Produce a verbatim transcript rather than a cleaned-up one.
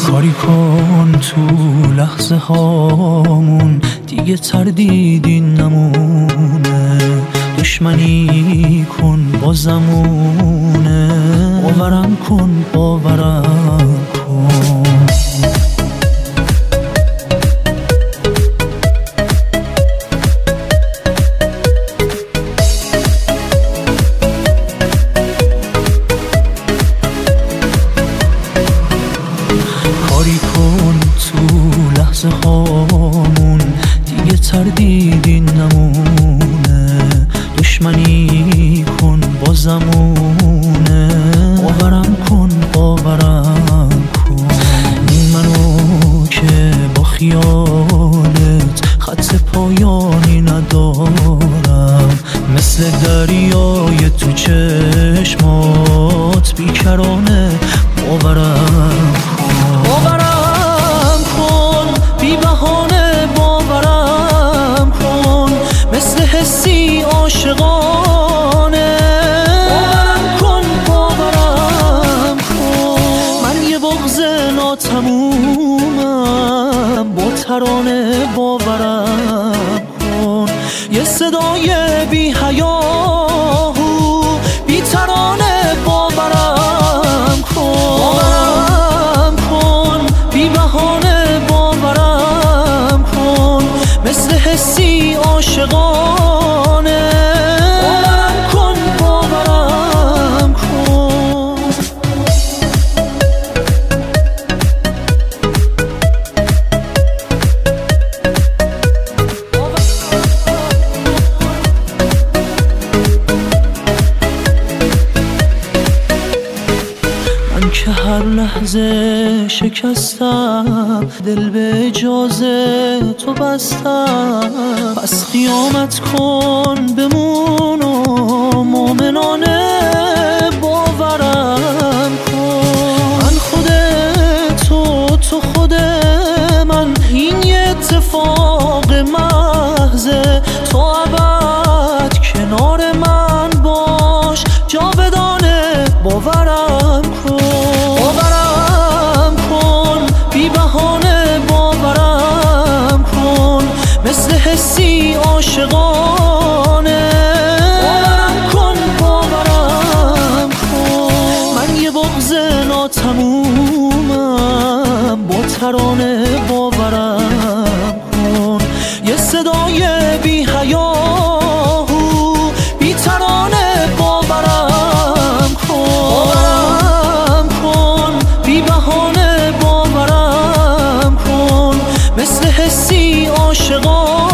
کاری کن تو لحظه هامون دیگه تردیدی نمونه، دشمنی کن با زمونه، باورم کن باورم کن. کاری کن تو لحظه هامون دیگه تردیدی نمونه، دشمنی کن با زمونه، باورم کن باورم کن. منو که با خیالت خط پایانی ندارم، مثل دریای تو چشمات بیکرانه باورم کن. باورم کن بی بهانه، باورم کن مثل حسی عاشقانه، باورم کن باورم کن. من یه بغض ناتمومم با ترانه، باورم کن یه صدای بی حیاهو بی ترانه، باورم کن. باورم کن بی بهانه، باورم کن مثل حسی عاشقانه، باورم کن باورم کن. من که هر لحظه شکستم، دل به اجازه تو بستم، پس قیامت کن بمون و مومنانه باورم کن. من خود تو تو خود من، این یه اتفاق محضه، تو ابد کنار من باش جاودانه، باورم کن. باورم کن بی بهانه، باورم کن مثل حسی عاشقانه، باورم کن باورم کن. من یه بغض ناتمومم با ترانه، باورم کن یه صدای بی حیاهو بی ترانه، باورم کن. باورم کن بی بهانه، باورم کن مثل حسی عاشقانه.